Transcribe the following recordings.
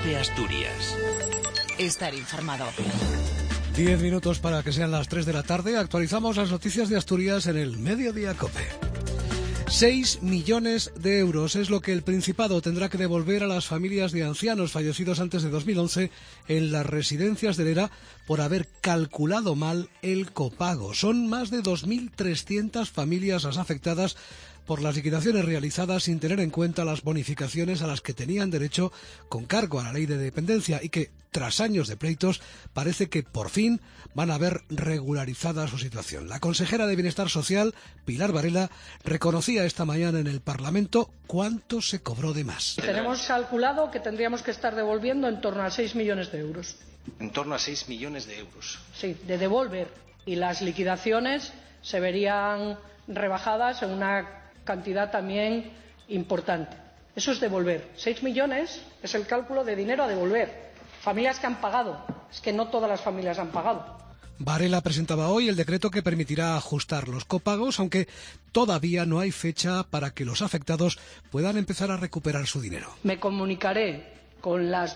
COPE Asturias. Estar informado. 10 minutos para que sean las 3 de la tarde. Actualizamos las noticias de Asturias en el Mediodía COPE. 6 millones de euros es lo que el Principado tendrá que devolver a las familias de ancianos fallecidos antes de 2011 en las residencias del ERA por haber calculado mal el copago. Son más de 2.300 familias las afectadas por las liquidaciones realizadas sin tener en cuenta las bonificaciones a las que tenían derecho con cargo a la ley de dependencia y que, tras años de pleitos, parece que por fin van a ver regularizada su situación. La consejera de Bienestar Social, Pilar Varela, reconocía esta mañana en el Parlamento cuánto se cobró de más. Tenemos calculado que tendríamos que estar devolviendo en torno a 6 millones de euros. En torno a 6 millones de euros. Sí, de devolver. Y las liquidaciones se verían rebajadas en una cantidad también importante. Eso es devolver. 6 millones es el cálculo de dinero a devolver. Familias que han pagado. Es que no todas las familias han pagado. Varela presentaba hoy el decreto que permitirá ajustar los copagos, aunque todavía no hay fecha para que los afectados puedan empezar a recuperar su dinero. Me comunicaré con las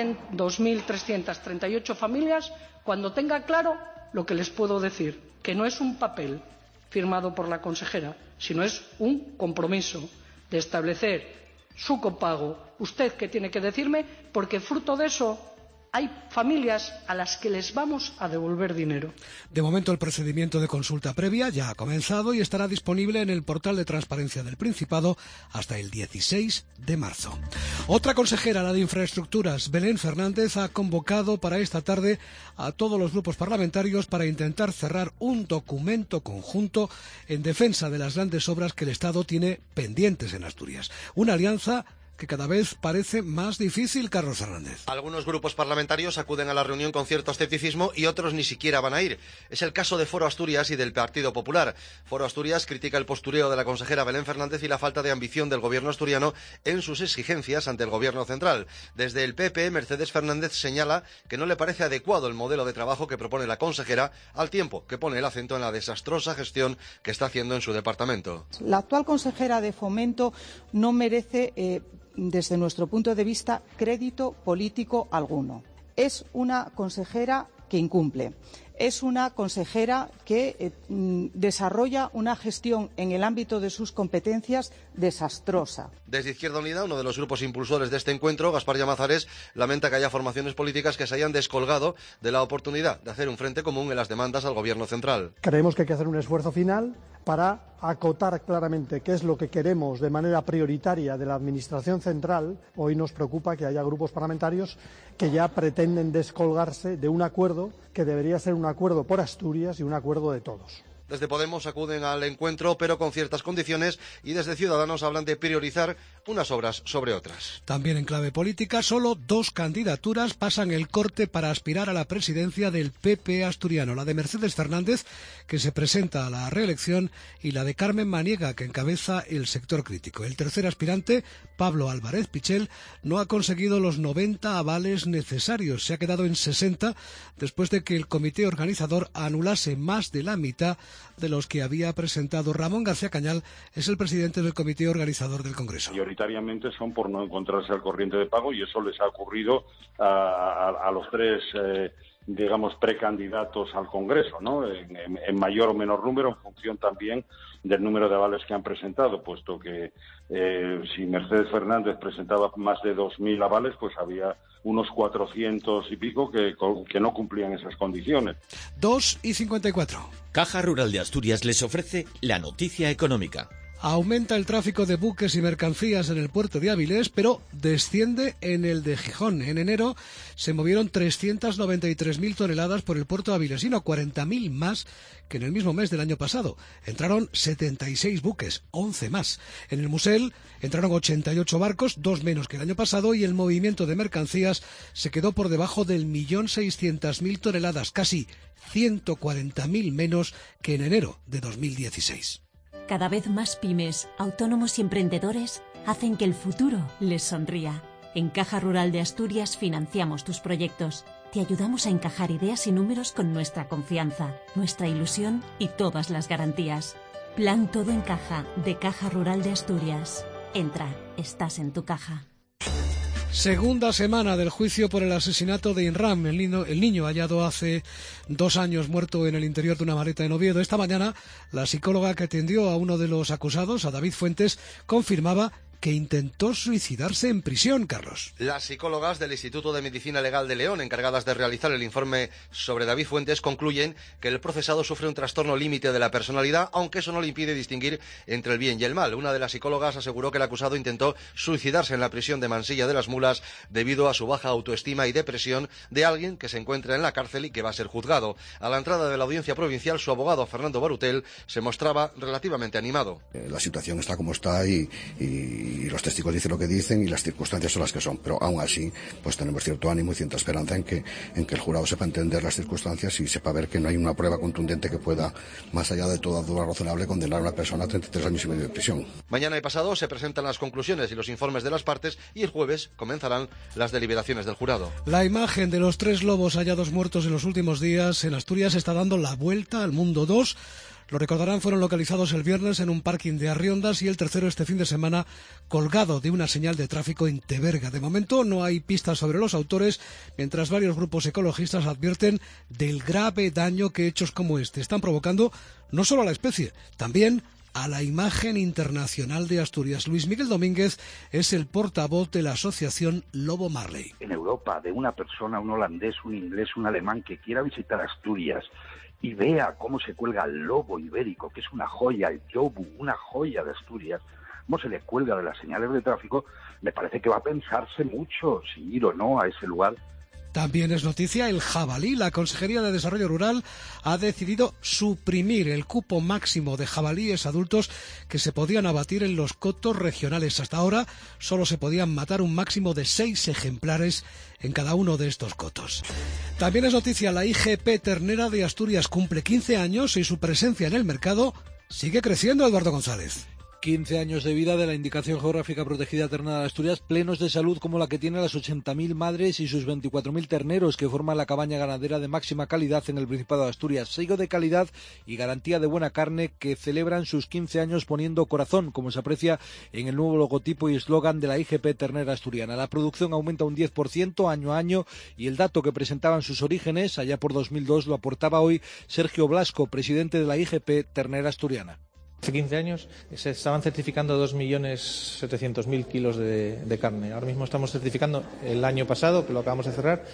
2.338 familias cuando tenga claro lo que les puedo decir, que no es un papel firmado por la consejera, sino es un compromiso de establecer su copago. ¿Usted qué tiene que decirme? Porque fruto de eso hay familias a las que les vamos a devolver dinero. De momento el procedimiento de consulta previa ya ha comenzado y estará disponible en el portal de transparencia del Principado hasta el 16 de marzo. Otra consejera, la de Infraestructuras, Belén Fernández, ha convocado para esta tarde a todos los grupos parlamentarios para intentar cerrar un documento conjunto en defensa de las grandes obras que el Estado tiene pendientes en Asturias. Una alianza que cada vez parece más difícil, Carlos Fernández. Algunos grupos parlamentarios acuden a la reunión con cierto escepticismo y otros ni siquiera van a ir. Es el caso de Foro Asturias y del Partido Popular. Foro Asturias critica el postureo de la consejera Belén Fernández y la falta de ambición del gobierno asturiano en sus exigencias ante el gobierno central. Desde el PP, Mercedes Fernández señala que no le parece adecuado el modelo de trabajo que propone la consejera, al tiempo que pone el acento en la desastrosa gestión que está haciendo en su departamento. La actual consejera de Fomento no merece desde nuestro punto de vista, crédito político alguno. Es una consejera que incumple. Es una consejera que desarrolla una gestión en el ámbito de sus competencias desastrosa. Desde Izquierda Unida, uno de los grupos impulsores de este encuentro, Gaspar Llamazares, lamenta que haya formaciones políticas que se hayan descolgado de la oportunidad de hacer un frente común en las demandas al gobierno central. Creemos que hay que hacer un esfuerzo final para acotar claramente qué es lo que queremos de manera prioritaria de la Administración central. Hoy nos preocupa que haya grupos parlamentarios que ya pretenden descolgarse de un acuerdo que debería ser un acuerdo por Asturias y un acuerdo de todos. Desde Podemos acuden al encuentro, pero con ciertas condiciones, y desde Ciudadanos hablan de priorizar unas obras sobre otras. También en clave política, solo 2 candidaturas pasan el corte para aspirar a la presidencia del PP asturiano. La de Mercedes Fernández, que se presenta a la reelección, y la de Carmen Maniega, que encabeza el sector crítico. El tercer aspirante, Pablo Álvarez Pichel, no ha conseguido los 90 avales necesarios. Se ha quedado en 60 después de que el comité organizador anulase más de la mitad de los que había presentado. Ramón García Cañal es el presidente del comité organizador del Congreso. Mayoritariamente son por no encontrarse al corriente de pago, y eso les ha ocurrido a los 3 precandidatos al Congreso, ¿no? En mayor o menor número, en función también del número de avales que han presentado, puesto que si Mercedes Fernández presentaba más de 2.000 avales, pues había unos 400 y pico que no cumplían esas condiciones. 2:54. Caja Rural de Asturias les ofrece la noticia económica. Aumenta el tráfico de buques y mercancías en el puerto de Avilés, pero desciende en el de Gijón. En enero se movieron 393.000 toneladas por el puerto avilesino, 40.000 más que en el mismo mes del año pasado. Entraron 76 buques, 11 más. En el Musel entraron 88 barcos, 2 menos que el año pasado, y el movimiento de mercancías se quedó por debajo del 1.600.000 toneladas, casi 140.000 menos que en enero de 2016. Cada vez más pymes, autónomos y emprendedores hacen que el futuro les sonría. En Caja Rural de Asturias financiamos tus proyectos. Te ayudamos a encajar ideas y números con nuestra confianza, nuestra ilusión y todas las garantías. Plan Todo en Caja, de Caja Rural de Asturias. Entra, estás en tu caja. Segunda semana del juicio por el asesinato de Inram, el niño hallado hace 2 años muerto en el interior de una maleta en Oviedo. Esta mañana, la psicóloga que atendió a uno de los acusados, a David Fuentes, confirmaba que intentó suicidarse en prisión, Carlos. Las psicólogas del Instituto de Medicina Legal de León, encargadas de realizar el informe sobre David Fuentes, concluyen que el procesado sufre un trastorno límite de la personalidad, aunque eso no le impide distinguir entre el bien y el mal. Una de las psicólogas aseguró que el acusado intentó suicidarse en la prisión de Mansilla de las Mulas debido a su baja autoestima y depresión de alguien que se encuentra en la cárcel y que va a ser juzgado. A la entrada de la audiencia provincial, su abogado, Fernando Barutel, se mostraba relativamente animado. La situación está como está y los testigos dicen lo que dicen y las circunstancias son las que son, pero aún así pues tenemos cierto ánimo y cierta esperanza en que el jurado sepa entender las circunstancias y sepa ver que no hay una prueba contundente que pueda, más allá de toda duda razonable, condenar a una persona a 33 años y medio de prisión. Mañana y pasado se presentan las conclusiones y los informes de las partes y el jueves comenzarán las deliberaciones del jurado. La imagen de los 3 lobos hallados muertos en los últimos días en Asturias está dando la vuelta al mundo. 2, lo recordarán, fueron localizados el viernes en un parking de Arriondas y el tercero este fin de semana colgado de una señal de tráfico en Teberga. De momento no hay pistas sobre los autores, mientras varios grupos ecologistas advierten del grave daño que hechos como este están provocando no solo a la especie, también a la imagen internacional de Asturias. Luis Miguel Domínguez es el portavoz de la asociación Lobo Marley. En Europa, de una persona, un holandés, un inglés, un alemán que quiera visitar Asturias y vea cómo se cuelga el lobo ibérico, que es una joya, el yobu, una joya de Asturias, cómo se le cuelga de las señales de tráfico, me parece que va a pensarse mucho si ir o no a ese lugar. También es noticia el jabalí. La Consejería de Desarrollo Rural ha decidido suprimir el cupo máximo de jabalíes adultos que se podían abatir en los cotos regionales. Hasta ahora solo se podían matar un máximo de 6 ejemplares en cada uno de estos cotos. También es noticia la IGP ternera de Asturias, cumple 15 años y su presencia en el mercado sigue creciendo, Eduardo González. 15 años de vida de la Indicación Geográfica Protegida Ternera de Asturias, plenos de salud como la que tienen las 80.000 madres y sus 24.000 terneros que forman la cabaña ganadera de máxima calidad en el Principado de Asturias. Sello de calidad y garantía de buena carne que celebran sus 15 años poniendo corazón, como se aprecia en el nuevo logotipo y eslogan de la IGP Ternera Asturiana. La producción aumenta un 10% año a año y el dato que presentaban sus orígenes allá por 2002 lo aportaba hoy Sergio Blasco, presidente de la IGP Ternera Asturiana. Hace 15 años se estaban certificando 2.700.000 kilos de carne. Ahora mismo estamos certificando, el año pasado, que lo acabamos de cerrar,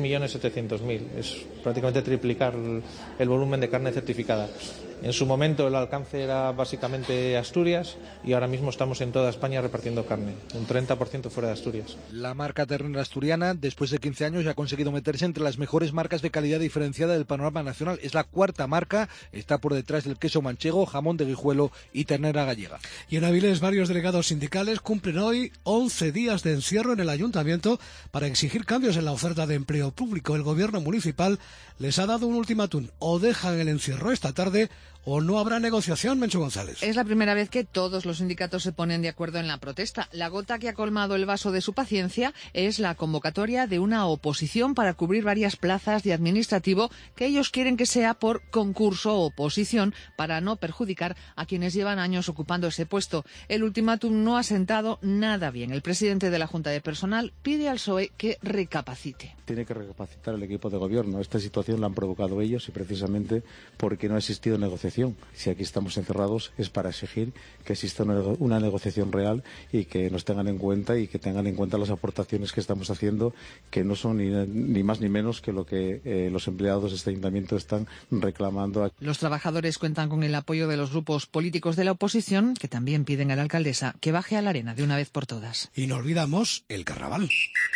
6.700.000. Es prácticamente triplicar el volumen de carne certificada. En su momento el alcance era básicamente Asturias y ahora mismo estamos en toda España repartiendo carne, un 30% fuera de Asturias. La marca ternera asturiana, después de 15 años, ya ha conseguido meterse entre las mejores marcas de calidad diferenciada del panorama nacional. Es la 4ª marca, está por detrás del queso manchego, jamón de Guijuelo y ternera gallega. Y en Avilés, varios delegados sindicales cumplen hoy 11 días de encierro en el ayuntamiento para exigir cambios en la oferta de empleo público. El gobierno municipal les ha dado un ultimátum: o dejan el encierro esta tarde o no habrá negociación, Menchu González. Es la primera vez que todos los sindicatos se ponen de acuerdo en la protesta. La gota que ha colmado el vaso de su paciencia es la convocatoria de una oposición para cubrir varias plazas de administrativo que ellos quieren que sea por concurso o oposición para no perjudicar a quienes llevan años ocupando ese puesto. El ultimátum no ha sentado nada bien. El presidente de la Junta de Personal pide al PSOE que recapacite. Tiene que recapacitar el equipo de gobierno. Esta situación la han provocado ellos y precisamente porque no ha existido negociación. Si aquí estamos encerrados es para exigir que exista una negociación real y que nos tengan en cuenta y que tengan en cuenta las aportaciones que estamos haciendo, que no son ni más ni menos que lo que los empleados de este ayuntamiento están reclamando. Los trabajadores cuentan con el apoyo de los grupos políticos de la oposición, que también piden a la alcaldesa que baje a la arena de una vez por todas. Y no olvidamos el carnaval.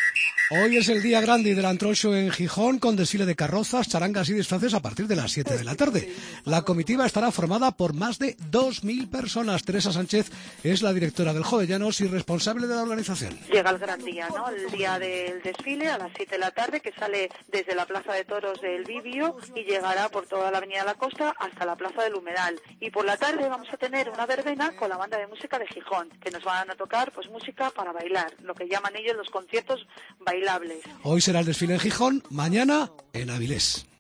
Hoy es el día grande del Antrocho en Gijón, con desfile de carrozas, charangas y disfraces a partir de las 7 de la tarde. La comitiva estará formada por más de 2.000 personas. Teresa Sánchez es la directora del Jovellanos y responsable de la organización. Llega el gran día, ¿no? El día del desfile a las 7 de la tarde, que sale desde la Plaza de Toros del Bibio y llegará por toda la Avenida de la Costa hasta la Plaza del Humedal. Y por la tarde vamos a tener una verbena con la banda de música de Gijón, que nos van a tocar pues música para bailar, lo que llaman ellos los conciertos bailables. Hoy será el desfile en Gijón, mañana en Avilés.